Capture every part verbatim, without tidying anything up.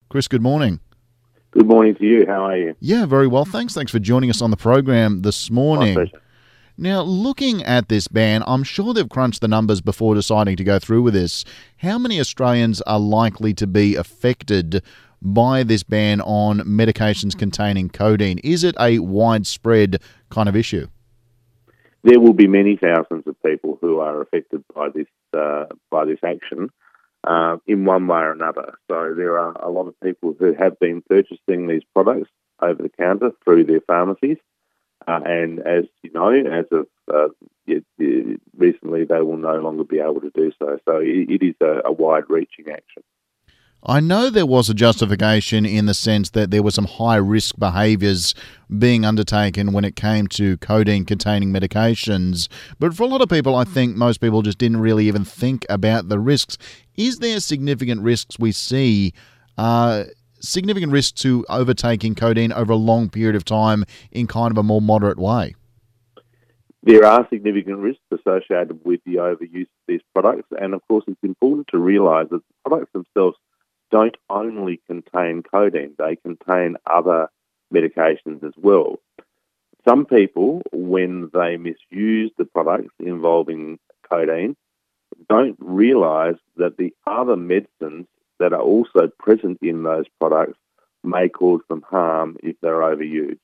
Chris, good morning. Good morning to you. How are you? Yeah, very well, thanks. Thanks for joining us on the program this morning. My pleasure. Now, looking at this ban, I'm sure they've crunched the numbers before deciding to go through with this. How many Australians are likely to be affected by this ban on medications containing codeine? Is it a widespread kind of issue? There will be many thousands of people who are affected by this uh, by this action uh, in one way or another. So there are a lot of people who have been purchasing these products over the counter through their pharmacies, uh, and as you know, as of uh, it, it, recently, they will no longer be able to do so. So it, it is a, a wide-reaching action. I know there was a justification in the sense that there were some high-risk behaviours being undertaken when it came to codeine-containing medications. But for a lot of people, I think most people just didn't really even think about the risks. Is there significant risks we see, uh, significant risks to overtaking codeine over a long period of time in kind of a more moderate way? There are significant risks associated with the overuse of these products, and of course it's important to realise that the products themselves don't only contain codeine, they contain other medications as well. Some people, when they misuse the products involving codeine, don't realise that the other medicines that are also present in those products may cause them harm if they're overused.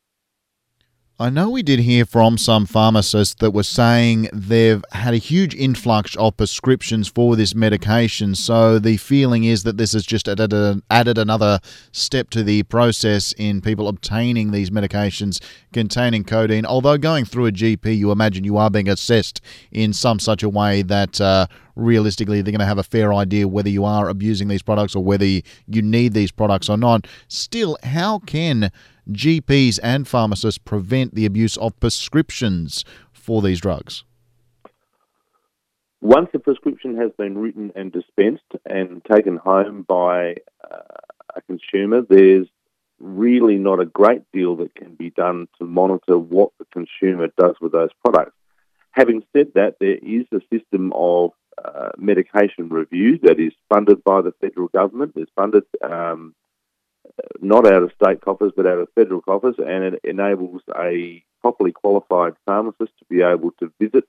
I know we did hear from some pharmacists that were saying they've had a huge influx of prescriptions for this medication, so the feeling is that this has just added, added another step to the process in people obtaining these medications containing codeine. Although going through a G P, you imagine you are being assessed in some such a way that uh, realistically they're going to have a fair idea whether you are abusing these products or whether you need these products or not. Still, how can G Ps and pharmacists prevent the abuse of prescriptions for these drugs? Once a prescription has been written and dispensed and taken home by uh, a consumer, there's really not a great deal that can be done to monitor what the consumer does with those products. Having said that, there is a system of uh, medication review that is funded by the federal government. It's funded um, not out of state coffers, but out of federal coffers, and it enables a properly qualified pharmacist to be able to visit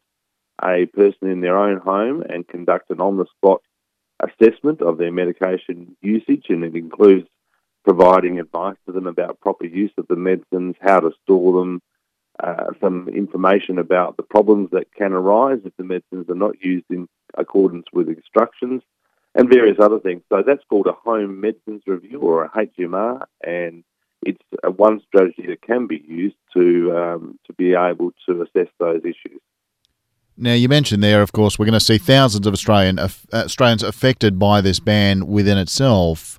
a person in their own home and conduct an on-the-spot assessment of their medication usage, and it includes providing advice to them about proper use of the medicines, how to store them, uh, some information about the problems that can arise if the medicines are not used in accordance with instructions, and various other things. So that's called a home medicines review, or a H M R, and it's a one strategy that can be used to um, to be able to assess those issues. Now, you mentioned there, of course, we're going to see thousands of Australian uh, Australians affected by this ban within itself.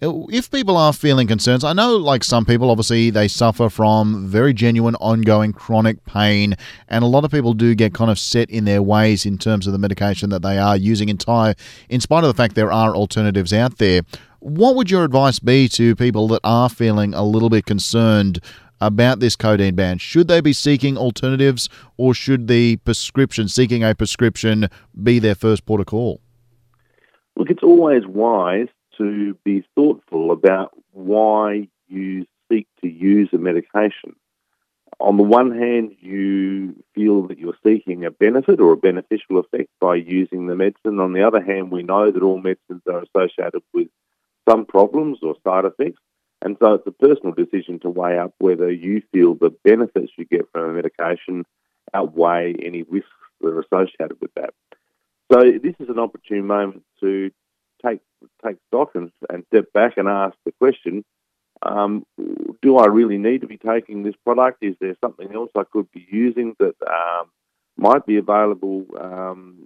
If people are feeling concerns, I know like some people, obviously, they suffer from very genuine, ongoing, chronic pain, and a lot of people do get kind of set in their ways in terms of the medication that they are using, entire, in spite of the fact there are alternatives out there. What would your advice be to people that are feeling a little bit concerned about this codeine ban? Should they be seeking alternatives, or should the prescription, seeking a prescription, be their first port of call? Look, it's always wise to be thoughtful about why you seek to use a medication. On the one hand, you feel that you're seeking a benefit or a beneficial effect by using the medicine. On the other hand, we know that all medicines are associated with some problems or side effects, and so it's a personal decision to weigh up whether you feel the benefits you get from a medication outweigh any risks that are associated with that. So this is an opportune moment to take take stock and, and step back and ask the question, um, do I really need to be taking this product? Is there something else I could be using that um, might be available um,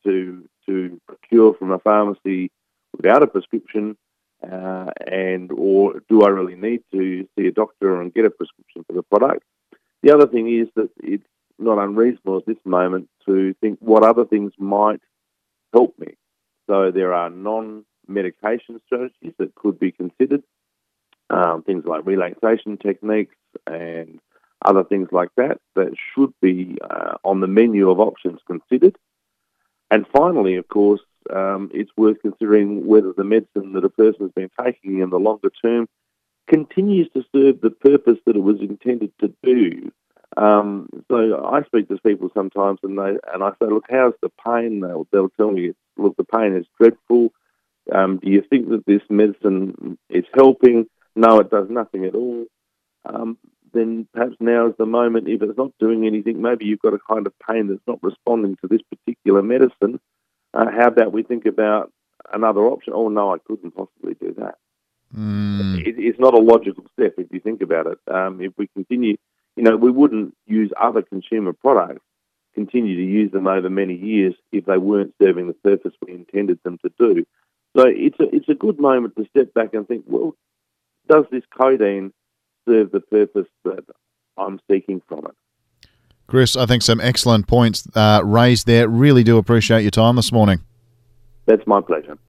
to to procure from a pharmacy without a prescription? Uh, and or do I really need to see a doctor and get a prescription for the product? The other thing is that it's not unreasonable at this moment to think what other things might help me. So there are non-medication strategies that could be considered, um, things like relaxation techniques and other things like that, that should be uh, on the menu of options considered. And finally, of course, um, it's worth considering whether the medicine that a person has been taking in the longer term continues to serve the purpose that it was intended to do. Um, so I speak to people sometimes, and they and I say, "Look, how's the pain?" They'll they'll tell me, "Look, the pain is dreadful. Um, do you think that this medicine is helping?" No, it does nothing at all. Um, then perhaps now is the moment. If it's not doing anything, maybe you've got a kind of pain that's not responding to this particular medicine. Uh, how about we think about another option? Oh no, I couldn't possibly do that. Mm. It, it's not a logical step if you think about it. Um, if we continue. You know, we wouldn't use other consumer products, continue to use them over many years if they weren't serving the purpose we intended them to do. So it's a, it's a good moment to step back and think, well, does this codeine serve the purpose that I'm seeking from it? Chris, I think some excellent points uh, raised there. Really do appreciate your time this morning. That's my pleasure.